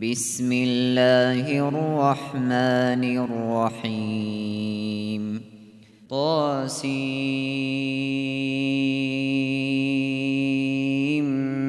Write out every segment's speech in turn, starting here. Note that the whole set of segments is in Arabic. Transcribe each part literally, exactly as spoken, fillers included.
بسم الله الرحمن الرحيم طاسيم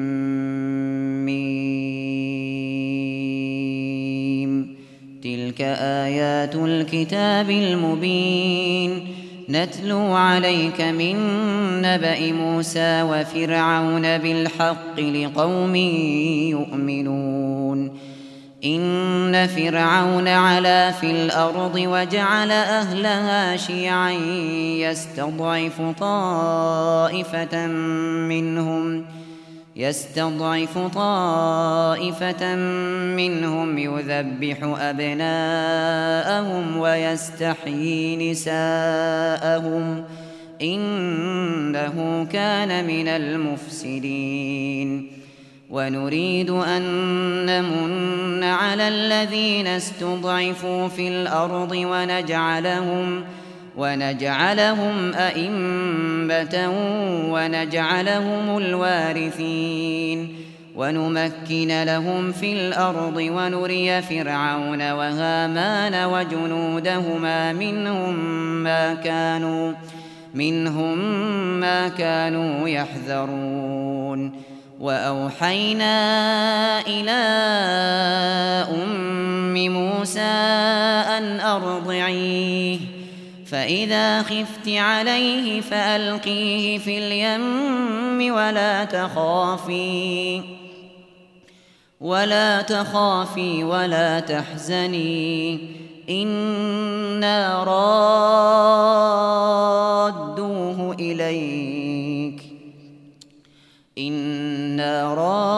ميم تلك آيات الكتاب المبين نتلو عليك من نبأ موسى وفرعون بالحق لقوم يؤمنون إن فرعون علا في الأرض وجعل أهلها شيعا يستضعف طائفة منهم يستضعف طائفة منهم يذبح أبناءهم ويستحيي نساءهم إنه كان من المفسدين ونريد أن نمن على الذين استضعفوا في الأرض ونجعلهم ونجعلهم أئمة ونجعلهم الوارثين ونمكن لهم في الأرض ونري فرعون وهامان وجنودهما منهم ما كانوا منهم ما كانوا يحذرون وأوحينا إلى أم موسى أن أرضعيه فإذا خفت عليه فألقيه في اليم ولا تخافي ولا تخافي ولا تحزني إنا رادوه إليك إنا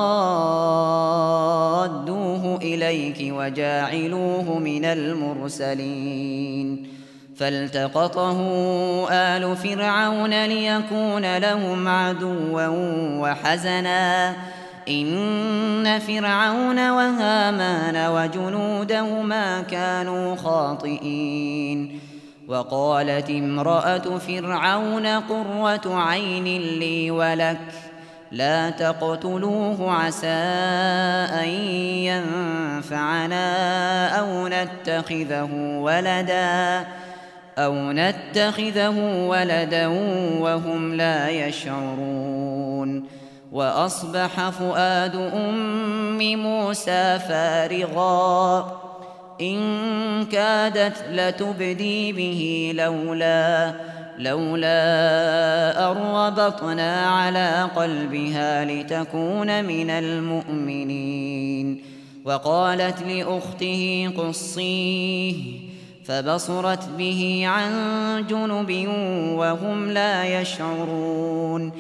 رادوه إليك وجاعلوه من المرسلين فالتقطه آل فرعون ليكون لهم عدوا وحزنا إن فرعون وهامان وجنودهما كانوا خاطئين وقالت امرأة فرعون قرة عين لي ولك لا تقتلوه عسى أن ينفعنا أو نتخذه ولدا أو نتخذه ولدا وهم لا يشعرون وأصبح فؤاد أم موسى فارغا إن كادت لتبدي به لولا لولا أن ربطنا على قلبها لتكون من المؤمنين وقالت لأخته قصيه فبصرت به عن جنب وهم لا يشعرون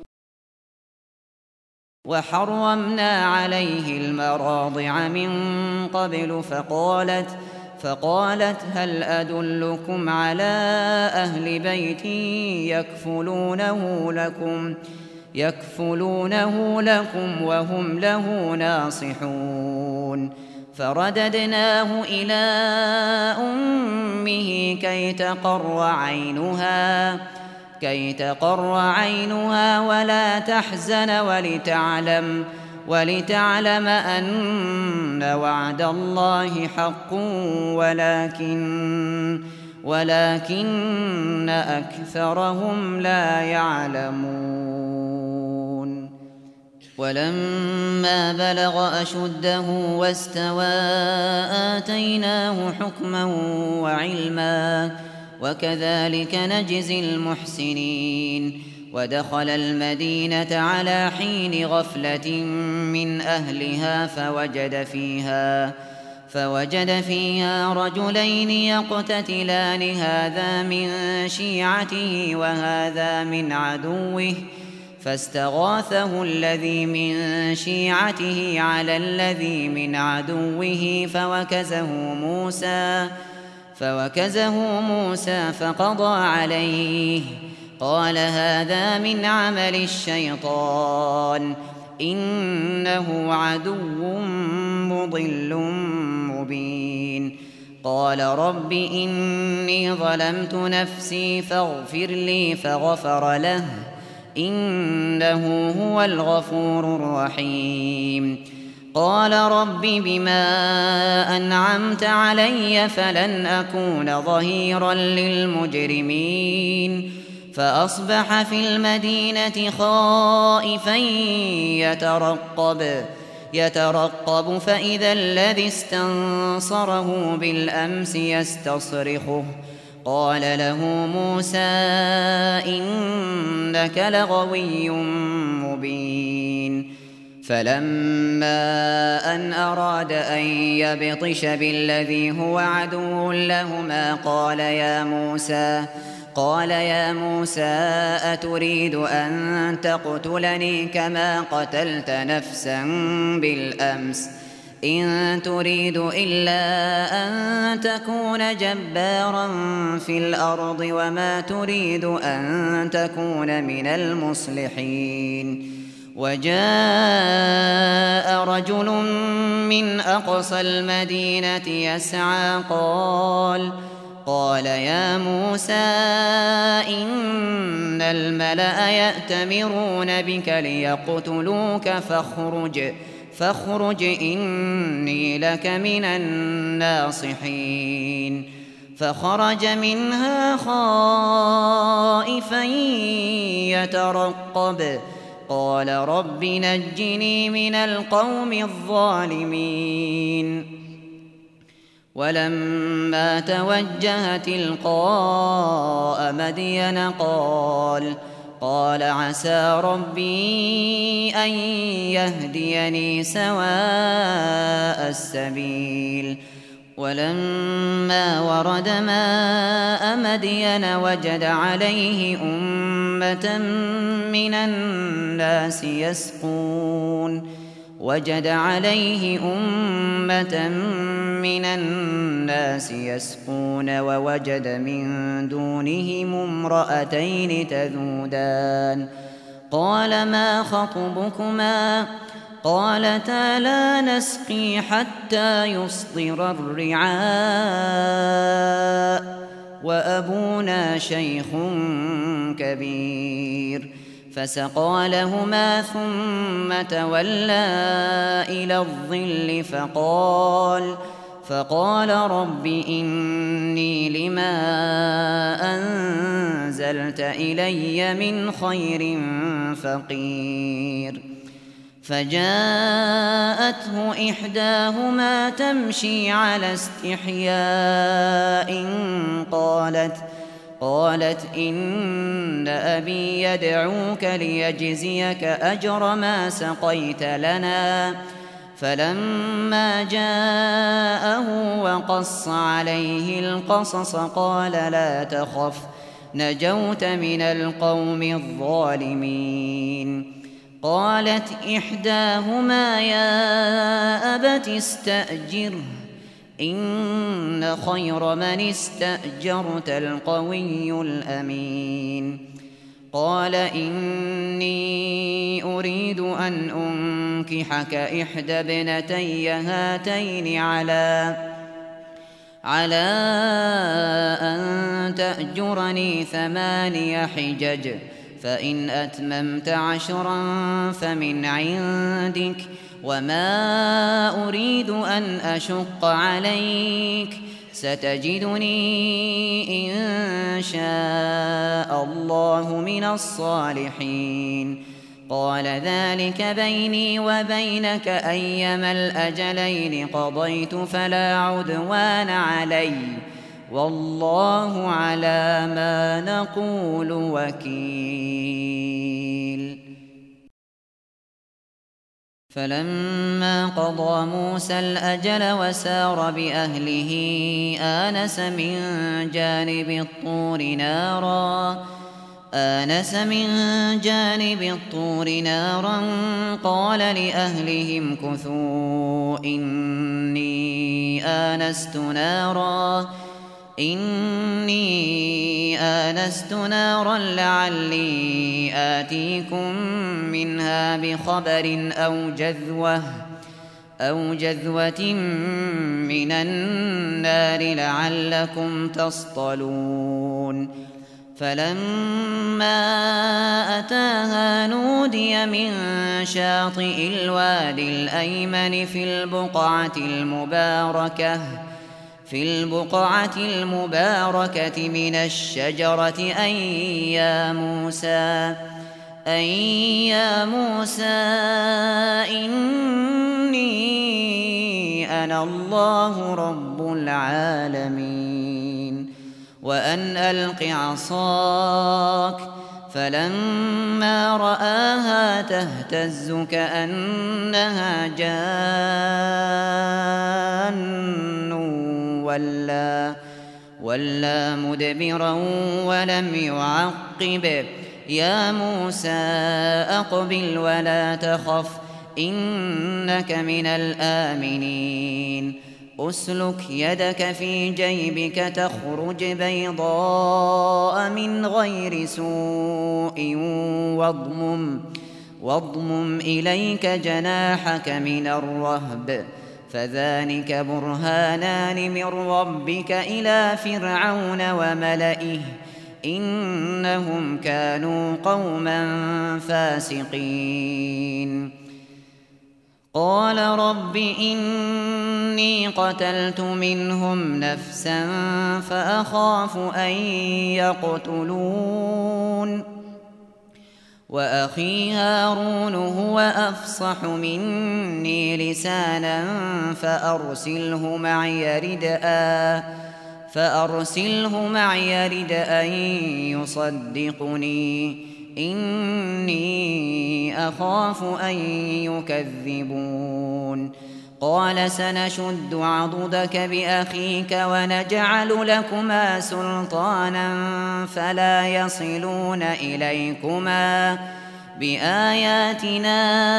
وحرمنا عليه المراضع من قبل فقالت فقالت هل أدلكم على أهل بيت يكفلونه لكم يكفلونه لكم وهم له ناصحون فرددناه إلى أمه كي تقر عينها كي تقر عينها ولا تحزن ولتعلم ولتعلم أن وعد الله حق ولكن ولكن أكثرهم لا يعلمون ولما بلغ أشده واستوى آتيناه حكما وعلما وكذلك نجزي المحسنين ودخل المدينة على حين غفلة من أهلها فوجد فيها فوجد فيها رجلين يقتتلان هذا من شيعته وهذا من عدوه فاستغاثه الذي من شيعته على الذي من عدوه فوكزه موسى فوكزه موسى فقضى عليه قال هذا من عمل الشيطان إنه عدو مضل مبين قال رب إني ظلمت نفسي فاغفر لي فغفر له إنه هو الغفور الرحيم قال رب بما أنعمت علي فلن أكون ظهيرا للمجرمين فأصبح في المدينة خائفا يترقب يترقب فإذا الذي استنصره بالأمس يستصرخه قال له موسى إنك لغوي مبين فلما أن أراد أن يبطش بالذي هو عدو لهما قال يا موسى قال يا موسى أتريد أن تقتلني كما قتلت نفسا بالأمس إن تريد إلا أن تكون جبارا في الأرض وما تريد أن تكون من المصلحين وجاء رجل من أقصى المدينة يسعى قال قال يا موسى إن الملأ يأتمرون بك ليقتلوك فاخرج فاخرج إني لك من الناصحين فخرج منها خائفا يترقب قال رب نجني من القوم الظالمين ولما توجه تلقاء مدين قال قال عسى ربي أن يهديني سواء السبيل ولما ورد ماء مدين وجد عليه أمة من الناس يسقون وجد عليه أمة من الناس يسقون ووجد من دونهم امرأتين تذودان قال ما خطبكما قالتا لا نسقي حتى يصدر الرعاء وأبونا شيخ كبير فسقى لهما ثم تولى إلى الظل فقال فقال رب إني لما أنزلت إلي من خير فقير فجاءته إحداهما تمشي على استحياء قالت قالت إن أبي يدعوك ليجزيك أجر ما سقيت لنا فلما جاءه وقص عليه القصص قال لا تخف نجوت من القوم الظالمين قالت إحداهما يا أبت استأجره إن خير من استأجرت القوي الأمين قال إني أريد أن أنكحك إحدى ابنتي هاتين على على أن تأجرني ثماني حجج فإن أتممت عشرا فمن عندك وما أريد أن أشق عليك ستجدني إن شاء الله من الصالحين قال ذلك بيني وبينك أيما الأجلين قضيت فلا عدوان علي والله على ما نقول وكيل فلما قضى موسى الأجل وسار بأهله آنس من جانب الطور نارا آنس من جانب الطور نارا قال لأهلهم كثوا إني آنست نارا إني آنست نارا لعلي آتيكم منها بخبر أو جذوة أو جذوة من النار لعلكم تصطلون فلما أتاها نودي من شاطئ الوادي الأيمن في البقعة المباركة في البقعة المباركة من الشجرة أن يا موسى أن يا موسى إني أنا الله رب العالمين وأن ألق عصاك فلما رآها تهتز كأنها جان ولا, ولا مدبرا ولم يعقب يا موسى أقبل ولا تخف إنك من الآمنين أسلك يدك في جيبك تخرج بيضاء من غير سوء واضمم, واضمم إليك جناحك من الرهب فذلك برهانان من ربك إلى فرعون وملئه إنهم كانوا قوما فاسقين قال رب إني قتلت منهم نفسا فأخاف أن يقتلون وأخي هارون هو أفصح مني لسانا فأرسله معي ردءا فأرسله معي ردءا يصدقني إني أخاف أن يكذبون قال سنشد عضدك بأخيك ونجعل لكما سلطانا فلا يصلون إليكما بآياتنا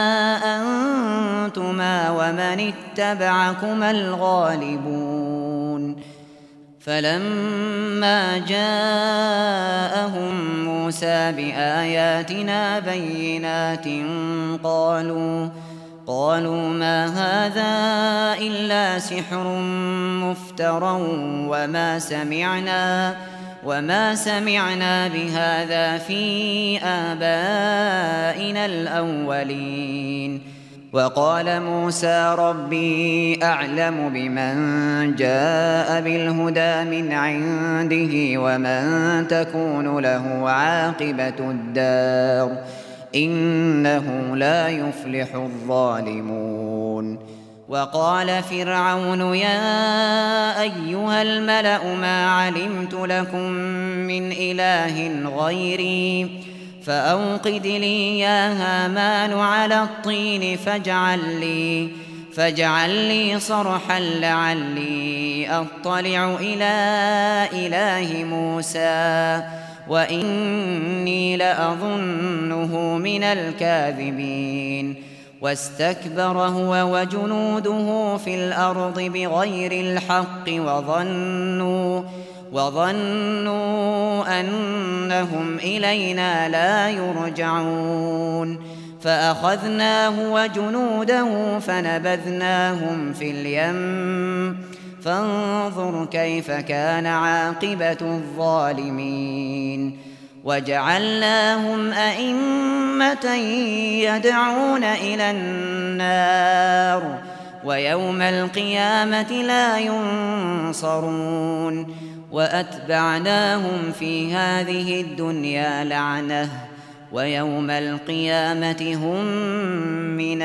أنتما ومن اتبعكما الغالبون فلما جاءهم موسى بآياتنا بينات قالوا قالوا ما هذا إلا سحر مفترى وما سمعنا وما سمعنا بهذا في آبائنا الأولين وقال موسى ربي أعلم بمن جاء بالهدى من عنده ومن تكون له عاقبة الدار إنه لا يفلح الظالمون وقال فرعون يا أيها الملأ ما علمت لكم من إله غيري فأوقد لي يا هامان على الطين فاجعل لي, فاجعل لي صرحا لعلي أطلع إلى إله موسى وإني لأظنه من الكاذبين واستكبر هو وجنوده في الأرض بغير الحق وظنوا وظنوا أنهم إلينا لا يرجعون فأخذناه وجنوده فنبذناهم في اليم فانظر كيف كان عاقبة الظالمين وجعلناهم أئمة يدعون إلى النار ويوم القيامة لا ينصرون وأتبعناهم في هذه الدنيا لعنة ويوم القيامة هم من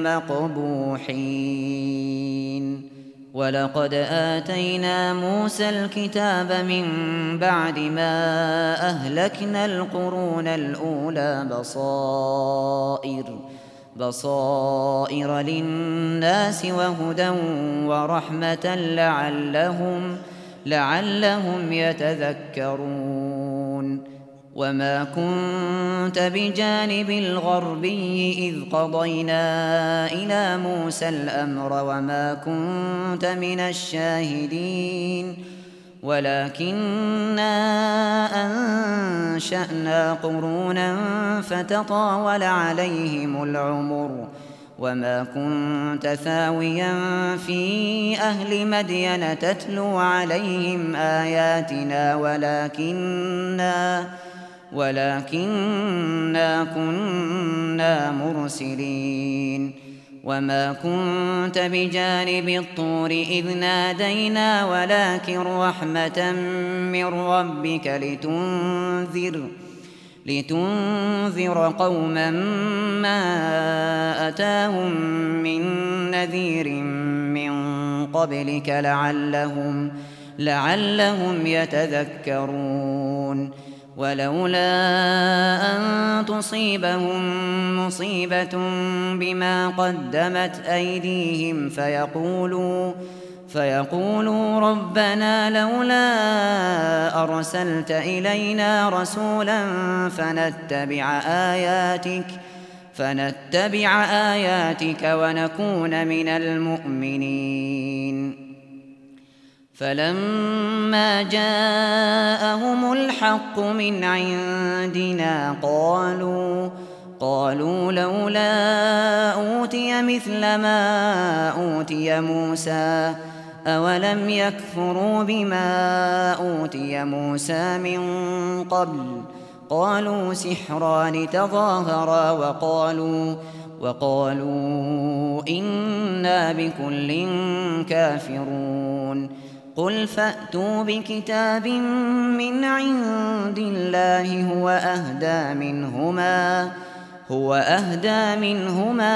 المقبوحين ولقد آتينا موسى الكتاب من بعد ما أهلكنا القرون الأولى بصائر بصائر للناس وهدى ورحمة لعلهم لعلهم يتذكرون وما كنت بجانب الغربي إذ قضينا إلى موسى الأمر وما كنت من الشاهدين ولكننا أنشأنا قرونا فتطاول عليهم العمر وما كنت ثاويا في أهل مدين تتلو عليهم آياتنا ولكننا ولكننا كنا مرسلين وما كنت بجانب الطور إذ نادينا ولكن رحمة من ربك لتنذر لتنذر قوما ما أتاهم من نذير من قبلك لعلهم, لعلهم يتذكرون ولولا أن تصيبهم مصيبة بما قدمت أيديهم فيقولوا فيقولوا ربنا لولا أرسلت إلينا رسولا فنتبع آياتك فنتبع آياتك ونكون من المؤمنين فلما جاءهم الحق من عندنا قالوا قالوا لولا أوتي مثل ما أوتي موسى أولم يكفروا بما أوتي موسى من قبل قالوا سحران تظاهرا وقالوا وقالوا إنا بكل كافرون قل فأتوا بكتاب من عند الله هو أهدى منهما هو أهدى منهما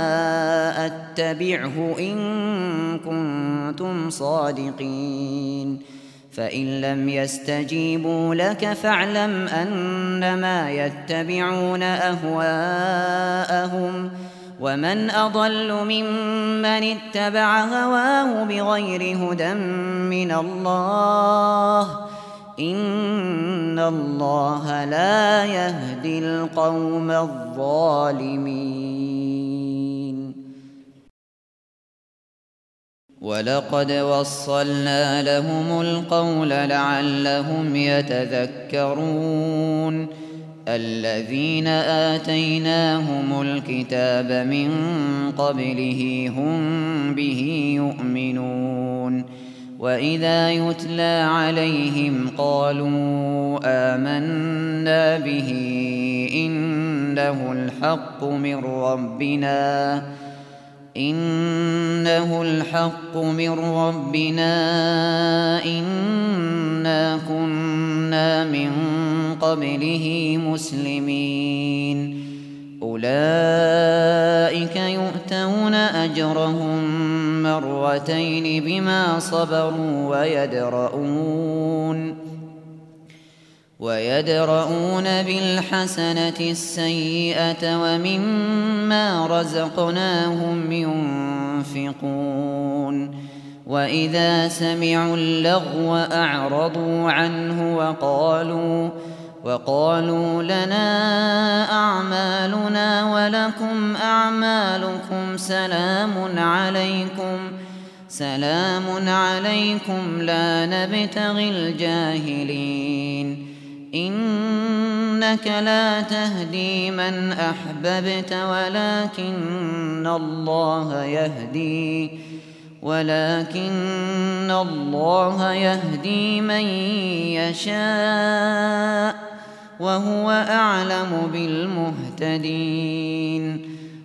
أتبعه إن كنتم صادقين فإن لم يستجيبوا لك فاعلم أنما يتبعون أهواءهم ومن أضل ممن اتبع هواه بغير هدى من الله إن الله لا يهدي القوم الظالمين ولقد وصلنا لهم القول لعلهم يتذكرون الذين آتيناهم الكتاب من قبله هم به يؤمنون وإذا يتلى عليهم قالوا آمنا به إنه الحق من ربنا إنه الحق من ربنا إنا كنا من قبله مسلمين أولئك يؤتون أجرهم مرتين بما صبروا ويدرؤون ويدرؤون بالحسنة السيئة ومما رزقناهم ينفقون وإذا سمعوا اللغو أعرضوا عنه وقالوا وقالوا لنا أعمالنا ولكم أعمالكم سلام عليكم سلام عليكم لا نبتغي الجاهلين إنك لا تهدي من أحببت ولكن الله يهدي ولكن الله يهدي من يشاء وهو أعلم بالمهتدين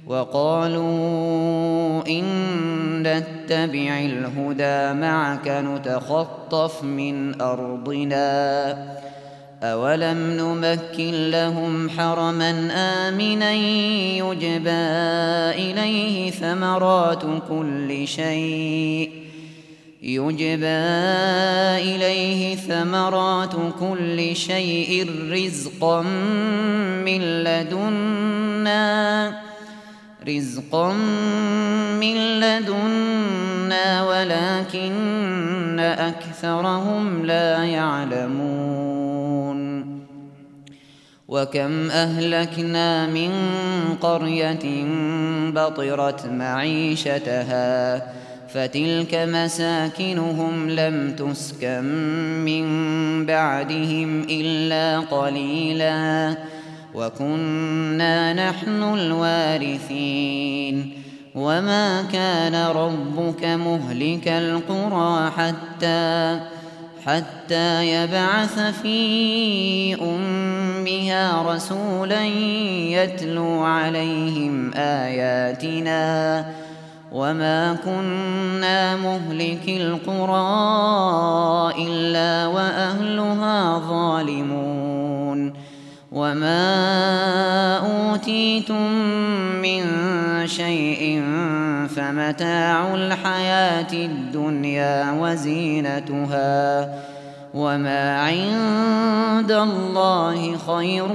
وقالوا إن نتبع الهدى معك نتخطف من أرضنا أولم نمكن لهم حرما آمنا يجبى إليه ثمرات كل شيء يجبى إليه ثمرات كل شيء رزقا من لدنا رزقا من لدنا ولكن أكثرهم لا يعلمون وكم أهلكنا من قرية بطرت معيشتها فتلك مساكنهم لم تسكن من بعدهم إلا قليلا وكنا نحن الوارثين وما كان ربك مهلك القرى حتى حتى يبعث في أمها رسولا يتلو عليهم آياتنا وما كنا مهلك القرى إلا وأهلها ظالمون وما أوتيتم من شيء فمتاع الحياة الدنيا وزينتها وما عند الله خير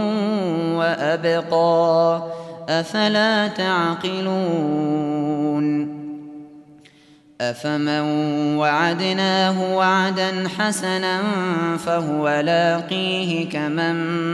وأبقى أفلا تعقلون أفمن وعدناه وعدا حسنا فهو لاقيه كمن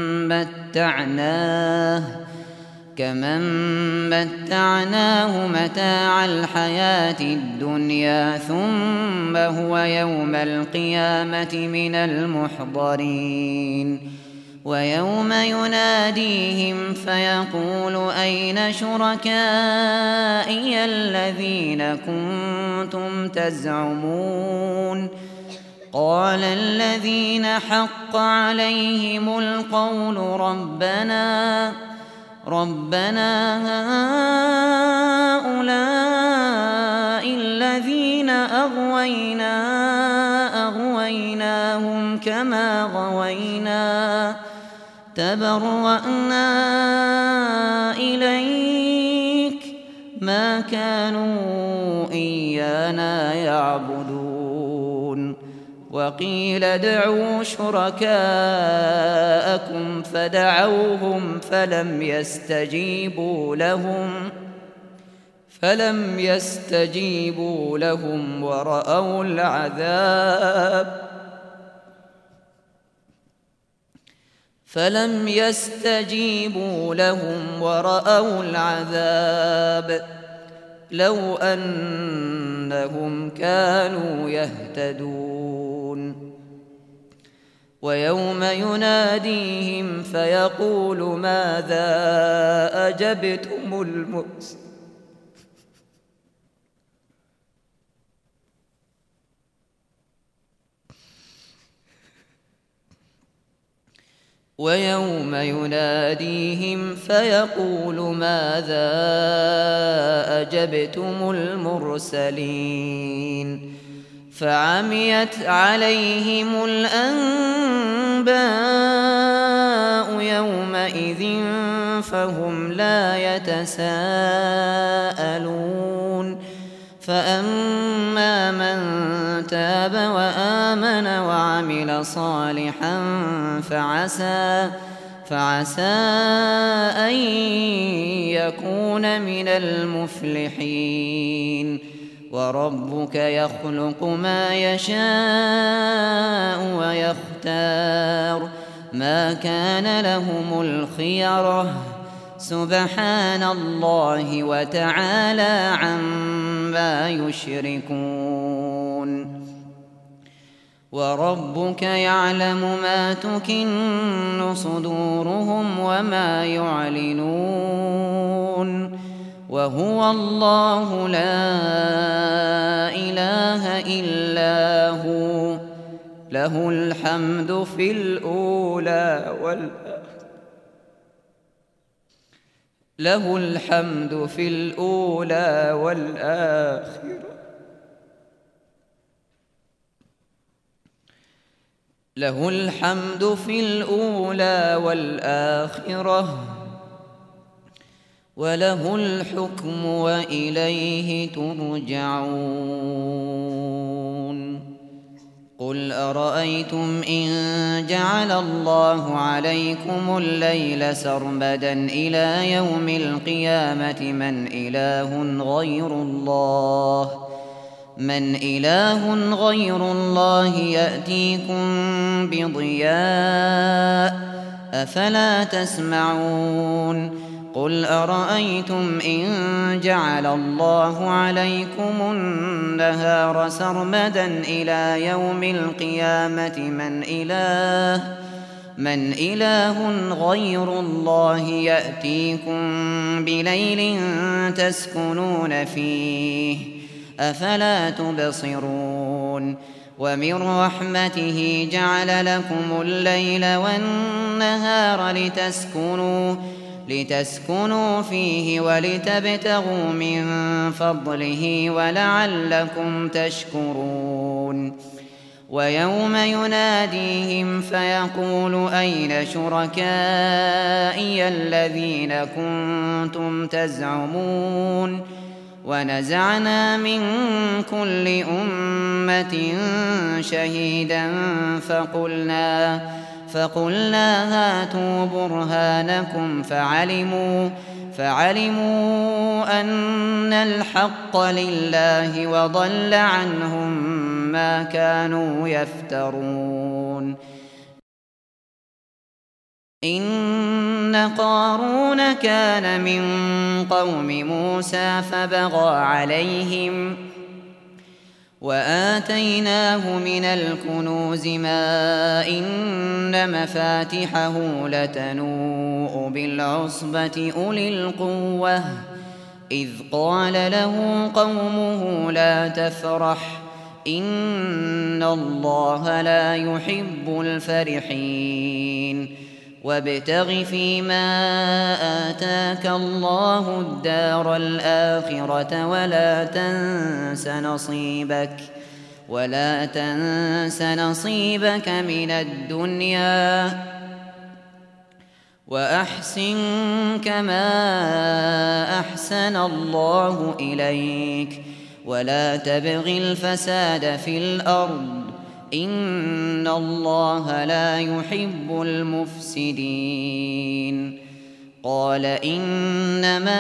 متعناه كمن متعناه متاع الحياة الدنيا ثم هو يوم القيامة من المحضرين ويوم يناديهم فيقول أين شركائي الذين كنتم تزعمون قال الذين حق عليهم القول ربنا ربنا هؤلاء الذين أغوينا أغويناهم كما غوينا تبرأنا إليك ما كانوا إيانا يعبدون وقيل ادعوا شركاءكم فدعوهم فلم يستجيبوا لهم فلم يستجيبوا لهم ورأوا العذاب فلم يستجيبوا لهم ورأوا العذاب لو أنهم كانوا يهتدون ويوم يناديهم فيقول ماذا أجبتم المرسلين ويوم يناديهم فيقول ماذا أجبتم المرسلين فعميت عليهم الأنباء يومئذ فهم لا يتساءلون فأما من تاب وآمن وعمل صالحا فعسى فعسى أن يكون من المفلحين وربك يخلق ما يشاء ويختار ما كان لهم الخيرة سبحان الله وتعالى عما يشركون وربك يعلم ما تكن صدورهم وما يعلنون وهو الله لا إله إلا هو له الحمد في الأولى والآخرة له الحمد في الأولى والآخرة له الحمد في الأولى والآخرة وله الحكم وإليه ترجعون قل أرأيتم إن جعل الله عليكم الليل سرمدا إلى يوم القيامة من إله غير الله من إله غير الله يأتيكم بضياء أفلا تسمعون قل أرأيتم إن جعل الله عليكم النهار سرمدا إلى يوم القيامة من إله من إله غير الله يأتيكم بليل تسكنون فيه أفلا تبصرون ومن رحمته جعل لكم الليل والنهار لتسكنوا لتسكنوا فيه ولتبتغوا من فضله ولعلكم تشكرون ويوم يناديهم فيقول أين شركائي الذين كنتم تزعمون ونزعنا من كل أمة شهيدا فقلنا فقلنا هاتوا برهانكم فعلموا فعلموا أن الحق لله وضل عنهم ما كانوا يفترون إن قارون كان من قوم موسى فبغى عليهم وآتيناه من الكنوز ما إن مفاتحه لتنوء بالعصبة أولي القوة إذ قال له قومه لا تفرح إن الله لا يحب الفرحين وابتغ فيما آتاك الله الدار الآخرة ولا تنس نصيبك ولا تنس نصيبك من الدنيا وأحسن كما أحسن الله إليك ولا تبغ الفساد في الأرض إن الله لا يحب المفسدين قال إنما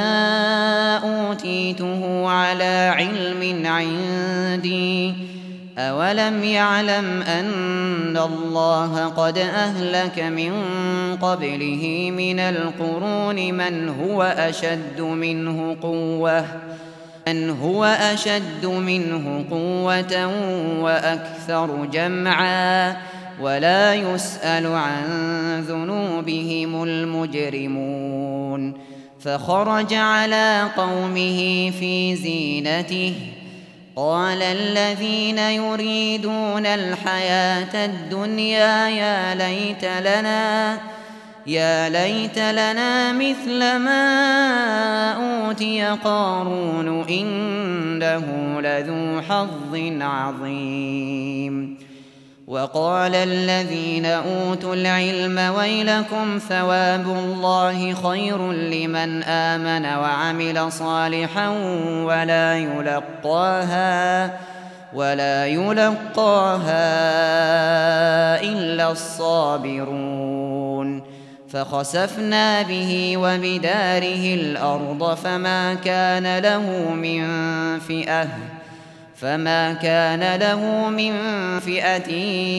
أوتيته على علم عندي أولم يعلم أن الله قد أهلك من قبله من القرون من هو أشد منه قوة من هو أشد منه قوة وأكثر جمعا ولا يسأل عن ذنوبهم المجرمون فخرج على قومه في زينته قال الذين يريدون الحياة الدنيا يا ليت لنا يا ليت لنا مثل ما أوتي قارون إنه لذو حظ عظيم وقال الذين أوتوا العلم ويلكم ثواب الله خير لمن آمن وعمل صالحا ولا يلقاها ولا يلقاها إلا الصابرون فخسفنا به وبداره الأرض فما كان له من فئة فما كان له من فئة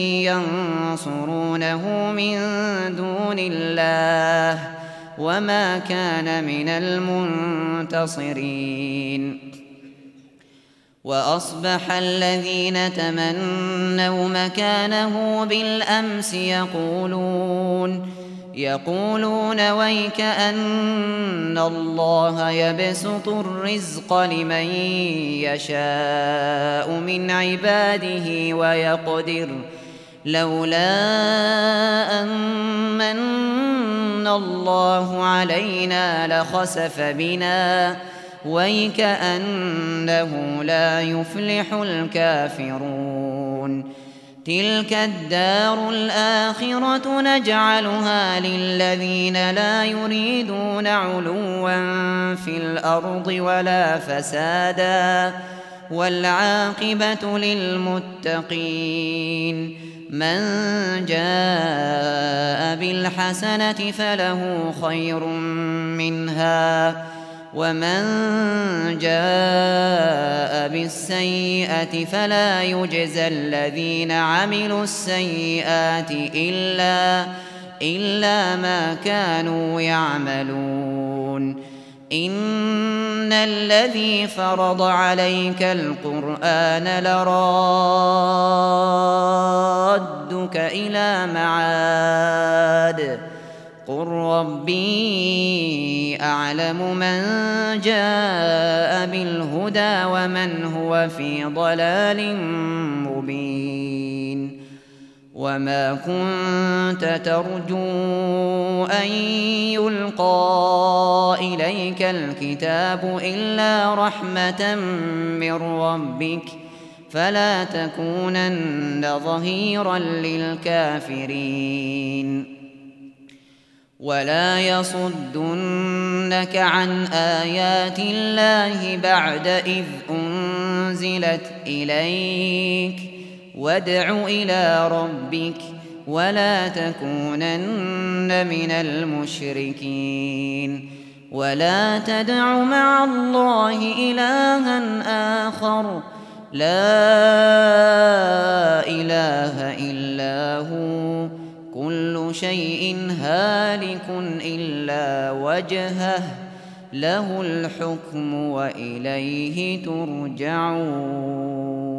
ينصرونه من دون الله وما كان من المنتصرين وأصبح الذين تمنوا مكانه بالأمس يقولون يقولون ويك أن الله يبسط الرزق لمن يشاء من عباده ويقدر لولا أن من الله علينا لخسف بنا ويك أنه لا يفلح الكافرون تلك الدار الآخرة نجعلها للذين لا يريدون علوا في الأرض ولا فسادا والعاقبة للمتقين من جاء بالحسنة فله خير منها ومن جاء بالسيئة فلا يجزى الذين عملوا السيئات إلا, إلا ما كانوا يعملون إن الذي فرض عليك القرآن لرادك إلى معاد قل ربي أعلم من جاء بالهدى ومن هو في ضلال مبين وما كنت ترجو أن يلقى إليك الكتاب إلا رحمة من ربك فلا تكونن ظهيرا للكافرين ولا يصدنك عن آيات الله بعد إذ أنزلت إليك وادع إلى ربك ولا تكونن من المشركين ولا تدع مع الله إلها آخر لا إله إلا هو كل شيء هالك إلا وجهه له الحكم وإليه ترجعون.